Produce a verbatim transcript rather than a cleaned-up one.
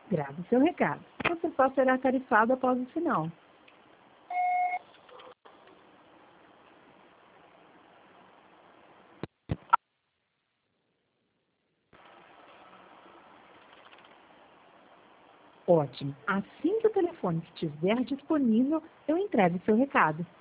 Grave seu recado. Você só será tarifado após o sinal. Ótimo. Assim que o telefone estiver disponível, eu entrego seu recado.